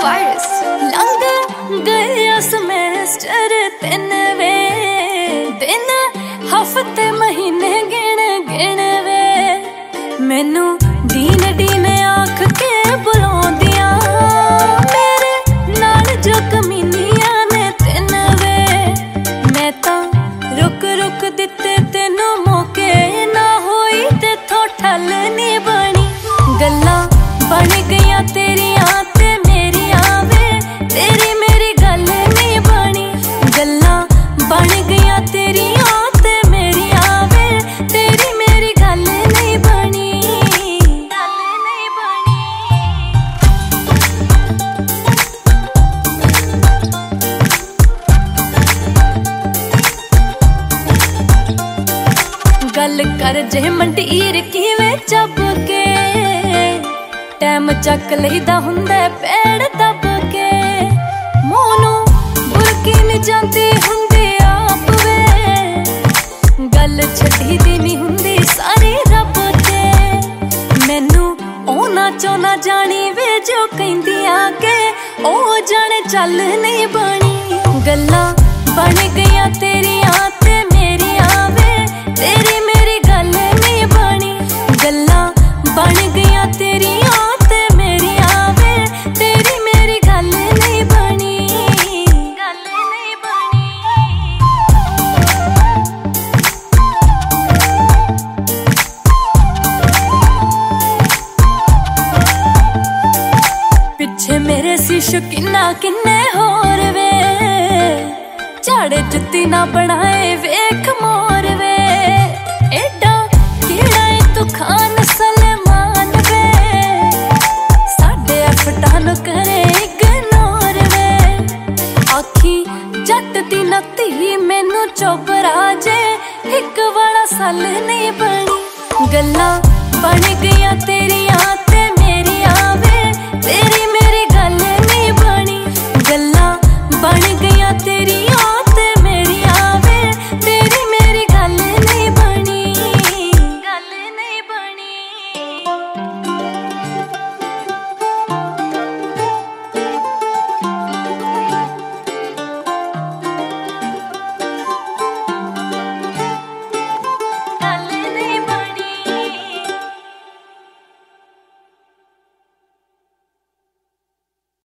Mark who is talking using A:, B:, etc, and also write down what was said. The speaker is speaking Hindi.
A: virus लंघ गया सेमेस्टर 3 वे दिन हफ्ते महीने गिन गिन वे मैनू डीन डीन आख के बुलाउंदियां मेरे नाल जो कमीनियां ने 3 वे मैं तां रुक रुक दिते तेनू मौके ना होई तेथों ठल नहीं बनी गल्लां बन गईयां तेरियां ते मेरियां वे तेरी मेरी गल नहीं बनी गल्लां बन गईयां तेरियां ते मेरियां वे तेरी मेरी गल नहीं बनी गल कर जे मंडीर किवें चब के टैम चक लईदा हुंदा पैड़ दब के मोनू बुरकी नहीं जाती हुंदी आप वे गल छड्डी दी नहीं हुंदी सारी रब के मैनू ओना चोना जानी वे जो कहंदियां के ओ जाने चल नहीं बनी गल्लां बन गईयां तेरियां ते मेरियां वे तेरी मेरी गल नहीं बनी गल्लां बन गईयां तेरियां ते मेरियां वे तेरी मेरी गल नहीं बनी गल नहीं बनी पिछे मेरे सी शौकीना किन्ने होर वे झाड़े जुत्ती ना बनाए वेख मोर वे एडा केड़ा है तू खान सलमान वे साडे अफटान करे इग्नोर वे आखी जट दी नती मैनू चोबरा जे एक वाला सल नहीं बनी गल्लां बन गईयां तेरियां ते मेरियां वे तेरी मेरी गल नहीं बनी गल्लां